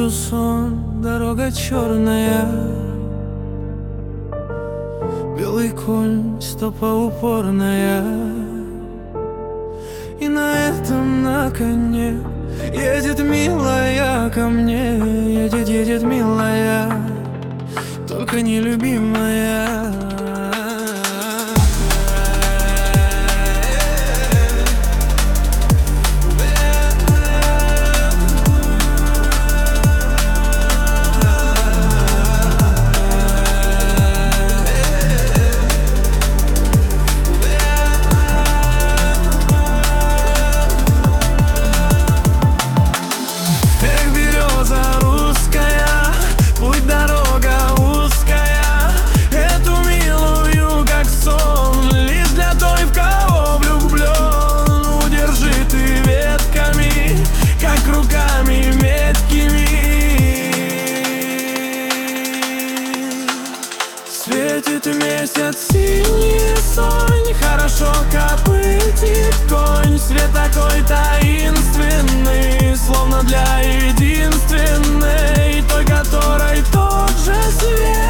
вижу сон, дорога черная, белый конь, стопа упорная. И на этом, на коне едет милая ко мне. Едет, едет милая, только нелюбимая. Светит месяц, синий сонь, хорошо копытит конь. Свет такой таинственный, словно для единственной, той, которой тот же свет.